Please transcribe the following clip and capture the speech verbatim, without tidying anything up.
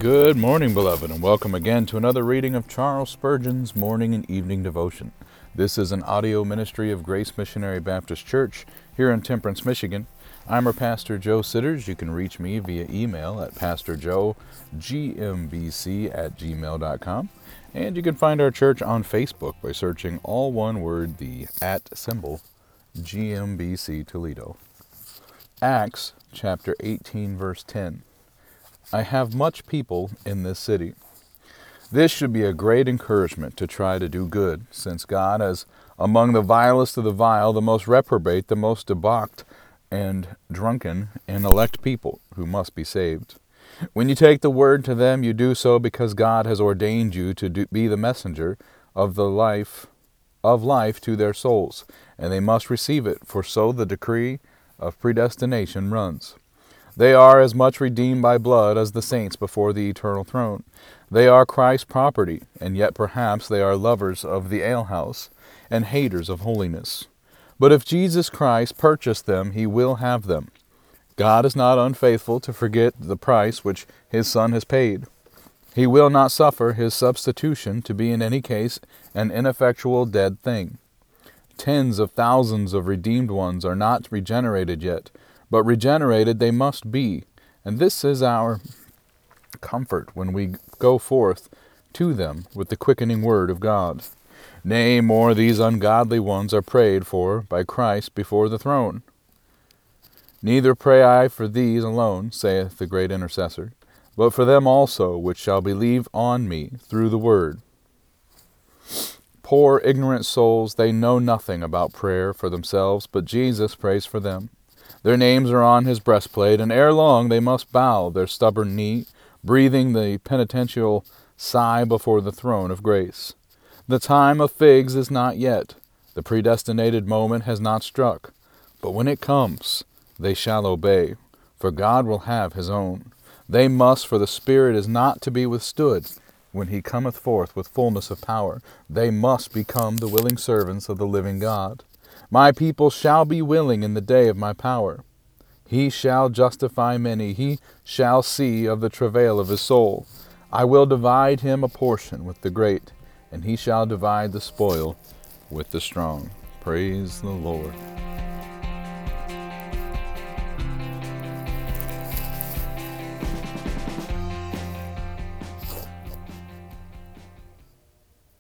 Good morning, beloved, and welcome again to another reading of Charles Spurgeon's Morning and Evening Devotion. This is an audio ministry of Grace Missionary Baptist Church here in Temperance, Michigan. I'm our pastor, Joe Sitters. You can reach me via email at pastor joe g m b c at gmail dot com. And you can find our church on Facebook by searching all one word, the at symbol, G M B C Toledo. Acts chapter eighteen, verse ten. I have much people in this city. This should be a great encouragement to try to do good, since God has among the vilest of the vile, the most reprobate, the most debauched and drunken, and elect people who must be saved. When you take the word to them, you do so because God has ordained you to do, be the messenger of the life of life to their souls, and they must receive it, for so the decree of predestination runs. They are as much redeemed by blood as the saints before the eternal throne. They are Christ's property, and yet perhaps they are lovers of the alehouse and haters of holiness. But if Jesus Christ purchased them, he will have them. God is not unfaithful to forget the price which his Son has paid. He will not suffer his substitution to be in any case an ineffectual dead thing. Tens of thousands of redeemed ones are not regenerated yet, but regenerated they must be, and this is our comfort when we go forth to them with the quickening word of God. Nay, more, these ungodly ones are prayed for by Christ before the throne. Neither pray I for these alone, saith the great intercessor, but for them also which shall believe on me through the word. Poor ignorant souls, they know nothing about prayer for themselves, but Jesus prays for them. Their names are on his breastplate, and ere long they must bow their stubborn knee, breathing the penitential sigh before the throne of grace. The time of figs is not yet. The predestinated moment has not struck. But when it comes, they shall obey, for God will have his own. They must, for the Spirit is not to be withstood. When he cometh forth with fullness of power, they must become the willing servants of the living God. My people shall be willing in the day of my power. He shall justify many. He shall see of the travail of his soul. I will divide him a portion with the great, and he shall divide the spoil with the strong. Praise the Lord.